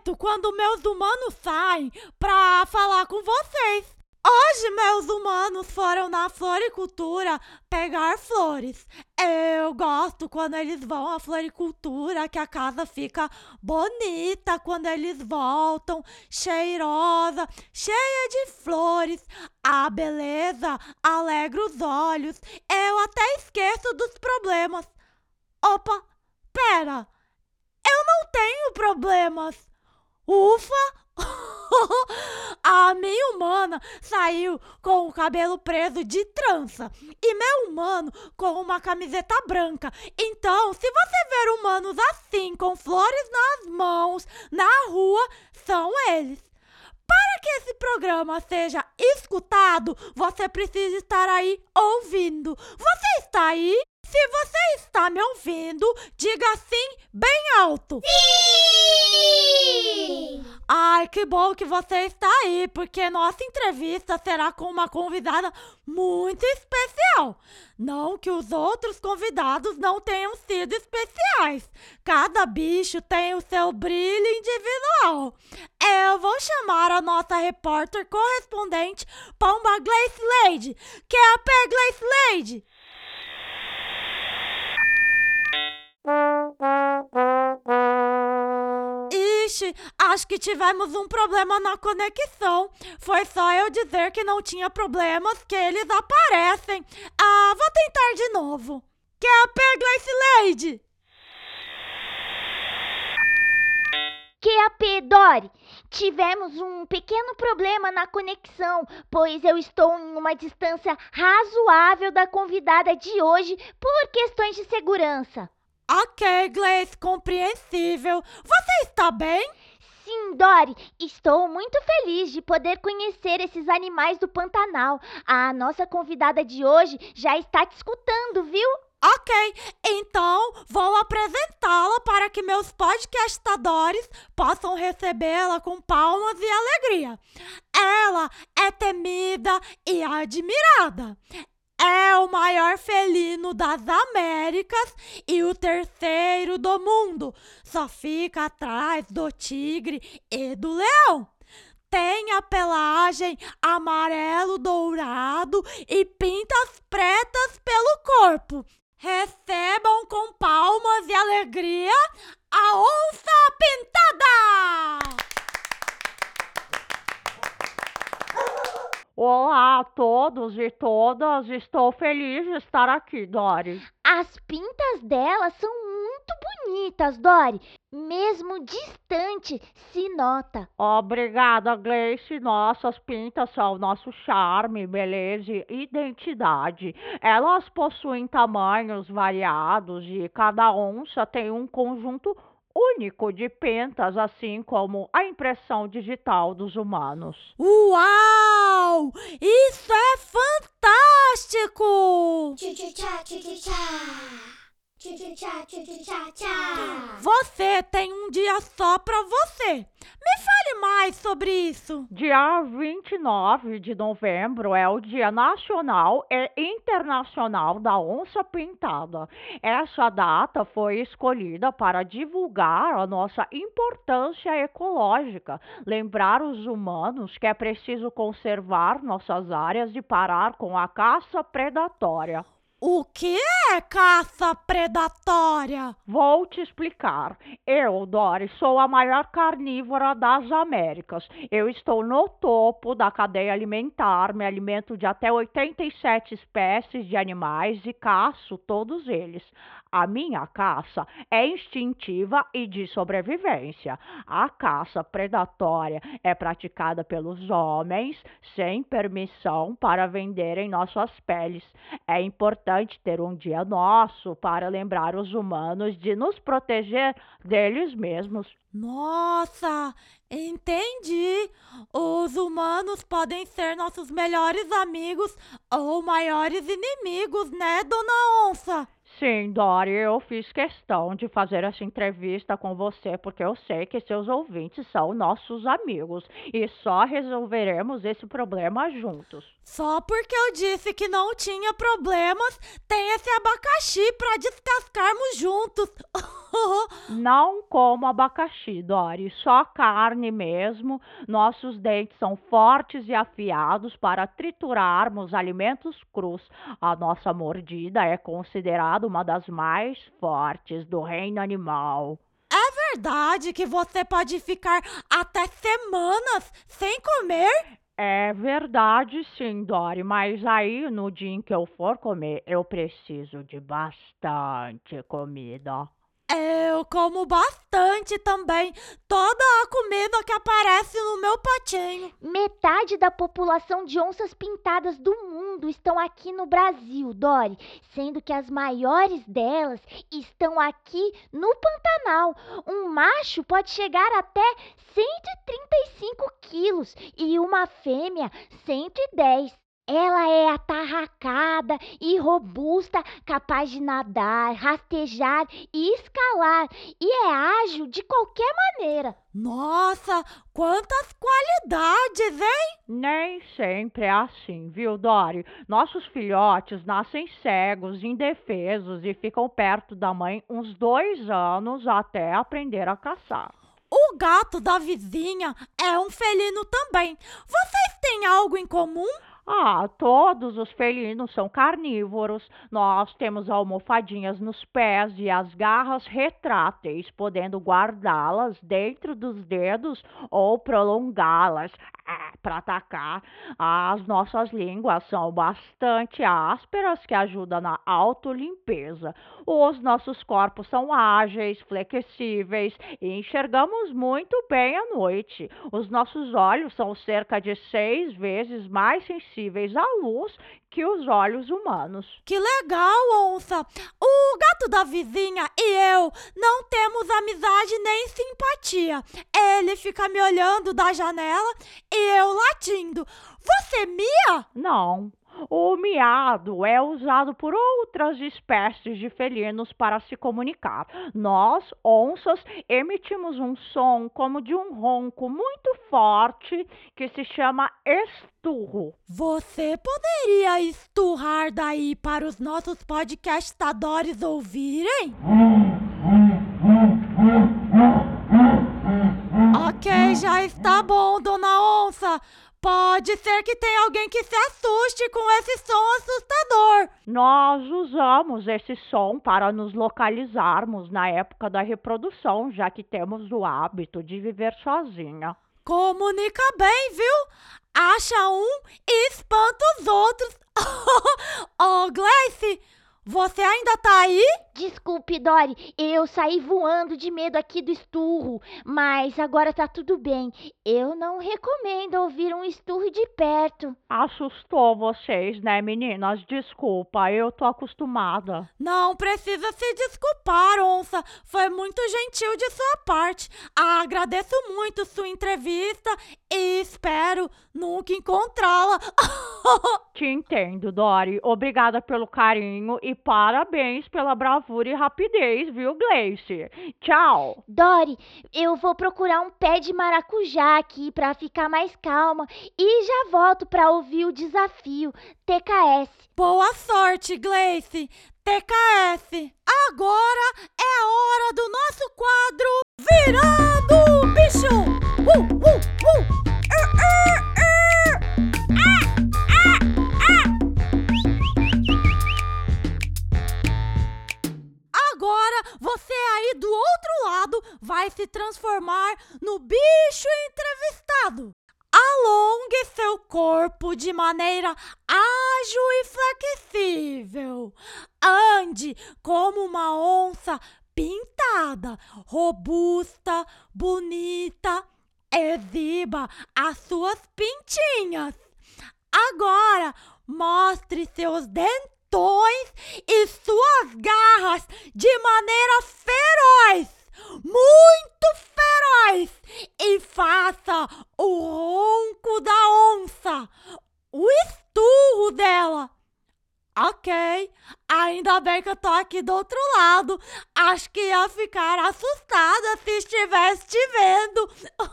jeito quando meus humanos saem pra falar com vocês. Hoje meus humanos foram na floricultura pegar flores. Eu gosto quando eles vão à floricultura, que a casa fica bonita quando eles voltam, cheirosa, cheia de flores. A beleza alegra os olhos. Eu até esqueço dos problemas. Opa, pera, eu não tenho problemas. Ufa! A minha humana saiu com o cabelo preso de trança e meu humano com uma camiseta branca. Então, se você ver humanos assim, com flores nas mãos, na rua, são eles. Para que esse programa seja escutado, você precisa estar aí ouvindo. Você está aí? Se você está me ouvindo, diga sim bem alto. Sim! Ai, que bom que você está aí, porque nossa entrevista será com uma convidada muito especial. Não que os outros convidados não tenham sido especiais. Cada bicho tem o seu brilho individual. Eu vou chamar a nossa repórter correspondente Pomba Gleice Lady, que é a P. Gleice Lady. Ixi, acho que tivemos um problema na conexão. Foi só eu dizer que não tinha problemas que eles aparecem. Vou tentar de novo. Que é a P. Gleice Lady. QAP, Dori, tivemos um pequeno problema na conexão, pois eu estou em uma distância razoável da convidada de hoje por questões de segurança. Ok, Gleice, compreensível. Você está bem? Sim, Dori, estou muito feliz de poder conhecer esses animais do Pantanal. A nossa convidada de hoje já está te escutando, viu? Ok, então vou apresentá-la para que meus podcastadores possam recebê-la com palmas e alegria. Ela é temida e admirada. É o maior felino das Américas e o terceiro do mundo. Só fica atrás do tigre e do leão. Tem a pelagem amarelo-dourado e pintas pretas pelo corpo. Recebam com palmas e alegria a onça pintada! Olá a todos e todas, estou feliz de estar aqui, Dori. As pintas dela são muito bonitas, Dori. Mesmo distante, se nota. Obrigada, Gleice. Nossas pintas são nosso charme, beleza e identidade. Elas possuem tamanhos variados e cada onça tem um conjunto único de pintas, assim como a impressão digital dos humanos. Uau! Isso é fantástico! Tchu-tchu-tchá, tchu-tchu-tchá. Tchu-tchu-tchá, tchu-tchu-tchá-tchá. Você tem um dia só para você. Me fale mais sobre isso. Dia 29 de novembro é o Dia Nacional e Internacional da Onça Pintada. Essa data foi escolhida para divulgar a nossa importância ecológica, lembrar os humanos que é preciso conservar nossas áreas e parar com a caça predatória. O que é caça predatória? Vou te explicar. Eu, Dori, sou a maior carnívora das Américas. Eu estou no topo da cadeia alimentar, me alimento de até 87 espécies de animais e caço todos eles. A minha caça é instintiva e de sobrevivência. A caça predatória é praticada pelos homens sem permissão para venderem nossas peles. É importante ter um dia nosso para lembrar os humanos de nos proteger deles mesmos. Nossa, entendi. Os humanos podem ser nossos melhores amigos ou maiores inimigos, né, dona onça? Sim, Dori, eu fiz questão de fazer essa entrevista com você porque eu sei que seus ouvintes são nossos amigos e só resolveremos esse problema juntos. Só porque eu disse que não tinha problemas, tem esse abacaxi pra descascarmos juntos. Não como abacaxi, Dori, só carne mesmo. Nossos dentes são fortes e afiados para triturarmos alimentos crus. A nossa mordida é considerada uma das mais fortes do reino animal. Verdade que você pode ficar até semanas sem comer? É verdade, sim, Dori, mas aí no dia em que eu for comer, eu preciso de bastante comida. Eu como bastante também. Toda a comida que aparece no meu potinho. Metade da população de onças pintadas do mundo estão aqui no Brasil, Dori, sendo que as maiores delas estão aqui no Pantanal. Um macho pode chegar até 135 quilos e uma fêmea 110. Ela é atarracada e robusta, capaz de nadar, rastejar e escalar, e é ágil de qualquer maneira. Nossa, quantas qualidades, hein? Nem sempre é assim, viu, Dori? Nossos filhotes nascem cegos, indefesos e ficam perto da mãe uns 2 anos até aprender a caçar. O gato da vizinha é um felino também. Vocês têm algo em comum? Todos os felinos são carnívoros. Nós temos almofadinhas nos pés e as garras retráteis, podendo guardá-las dentro dos dedos ou prolongá-las para atacar. As nossas línguas são bastante ásperas, que ajudam na autolimpeza. Os nossos corpos são ágeis, flexíveis e enxergamos muito bem à noite. Os nossos olhos são cerca de 6 vezes mais sensíveis à luz que os olhos humanos. Que legal, onça! O gato da vizinha e eu não temos amizade nem simpatia. Ele fica me olhando da janela e eu latindo. Você mia? Não. O miado é usado por outras espécies de felinos para se comunicar. Nós, onças, emitimos um som como de um ronco muito forte que se chama esturro. Você poderia esturrar daí para os nossos podcastadores ouvirem? Ok, já está bom, dona onça. Pode ser que tenha alguém que se assuste com esse som assustador. Nós usamos esse som para nos localizarmos na época da reprodução, já que temos o hábito de viver sozinha. Comunica bem, viu? Acha um e espanta os outros. Oh, Gleice, você ainda tá aí? Desculpe, Dori, eu saí voando de medo aqui do esturro, mas agora tá tudo bem. Eu não recomendo ouvir um esturro de perto. Assustou vocês, né, meninas? Desculpa, eu tô acostumada. Não precisa se desculpar, onça. Foi muito gentil de sua parte. Agradeço muito sua entrevista e espero nunca encontrá-la. Te entendo, Dori. Obrigada pelo carinho e parabéns pela bravura e rapidez, viu, Gleice? Tchau! Dori, eu vou procurar um pé de maracujá aqui pra ficar mais calma e já volto pra ouvir o desafio. TKS. Boa sorte, Gleice. TKS. Agora é a hora do nosso quadro Virando o Bicho. Agora você aí do outro lado vai se transformar no bicho entrevistado. Alongue seu corpo de maneira ágil e flexível. Ande como uma onça pintada, robusta, bonita. Exiba as suas pintinhas. Agora mostre seus dentes e suas garras de maneira feroz, muito feroz, e faça o ronco da onça, o esturro dela. Ok, ainda bem que eu tô aqui do outro lado. Acho que ia ficar assustada se estivesse te vendo.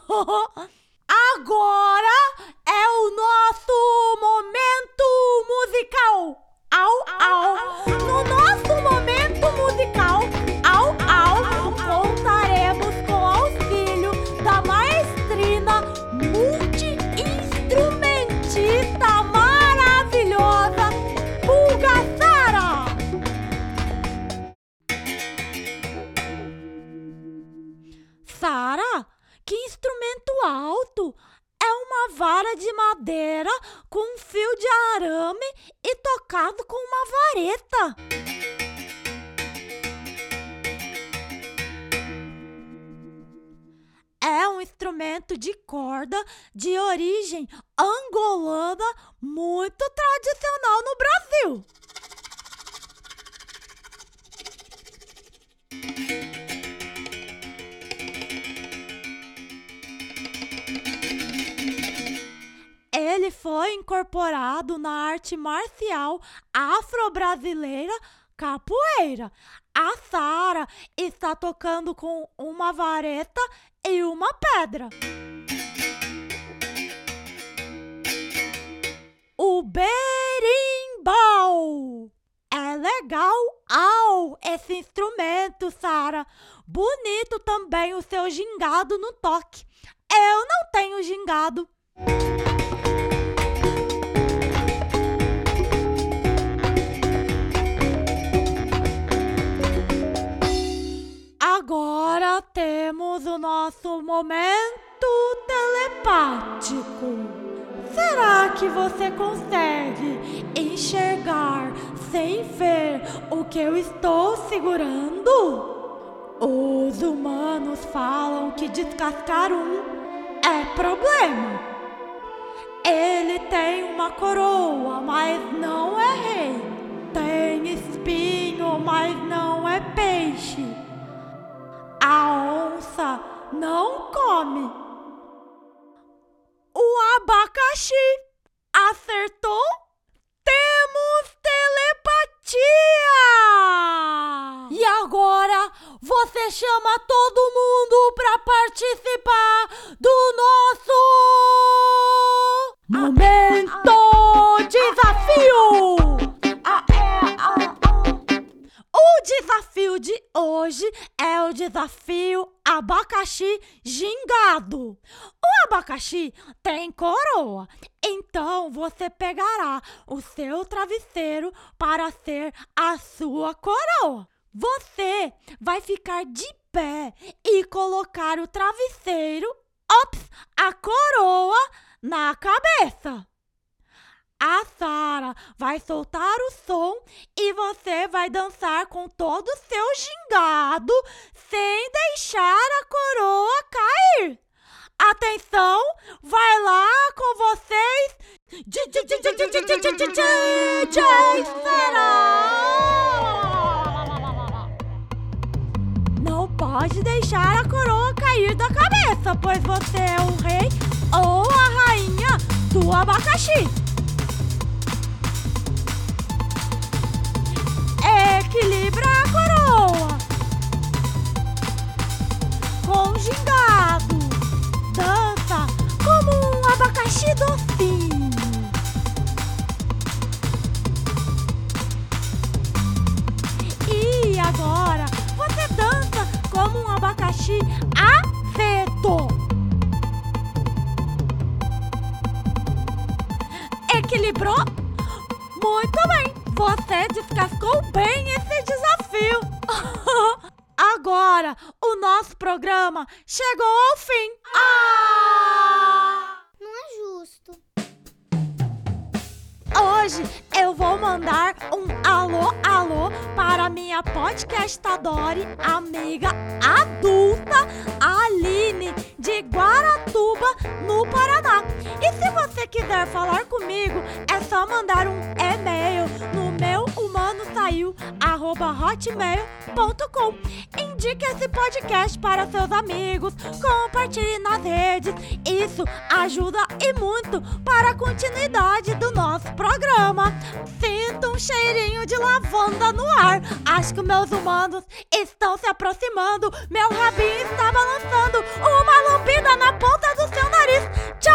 Agora é o nosso momento musical. Au, au. No nosso momento musical, au, au, contaremos com o auxílio da maestrina multi-instrumentista maravilhosa, Pulga Sara. Sara, que instrumento alto! É uma vara de madeira com um fio de arame e tocado com uma vareta. É um instrumento de corda de origem angolana muito tradicional no Brasil. Ele foi incorporado na arte marcial afro-brasileira capoeira. A Sara está tocando com uma vareta e uma pedra. O berimbau. É legal esse instrumento, Sara. Bonito também o seu gingado no toque. Eu não tenho gingado. Agora temos o nosso momento telepático. Será que você consegue enxergar sem ver o que eu estou segurando? Os humanos falam que descascar um é problema. Ele tem uma coroa, mas não é rei. Tem espinho, mas não é peixe. A onça não come. O abacaxi acertou? Temos telepatia! E agora você chama todo mundo para participar do nosso momento desafio! O desafio de hoje é o desafio abacaxi gingado. O abacaxi tem coroa, então você pegará o seu travesseiro para ser a sua coroa. Você vai ficar de pé e colocar o travesseiro, a coroa, na cabeça. A Sara vai soltar o som e você vai dançar com todo o seu gingado sem deixar a coroa cair. Atenção, vai lá com vocês, DJ Sara! Não pode deixar a coroa cair da cabeça, pois você é o rei ou a rainha do abacaxi. Equilibra a coroa com gingado. Dança como um abacaxi docinho. E agora você dança como um abacaxi azedo. Equilibrou? Muito bem! Você descascou bem esse desafio. Agora, o nosso programa chegou ao fim. Não é justo. Hoje eu vou mandar um alô, alô para minha podcastadora, amiga adulta, Aline, de Guaratuba, no Paraná. E se você quiser falar comigo, é só mandar um e-mail no meu humanosaiu@hotmail.com. Indique esse podcast para seus amigos, compartilhe nas redes. Isso ajuda e muito para a continuidade do nosso programa. Sinta um cheirinho de lavanda no ar. Acho que meus humanos estão se aproximando. Meu rabinho está balançando. Uma lambida na ponta do seu nariz. Tchau!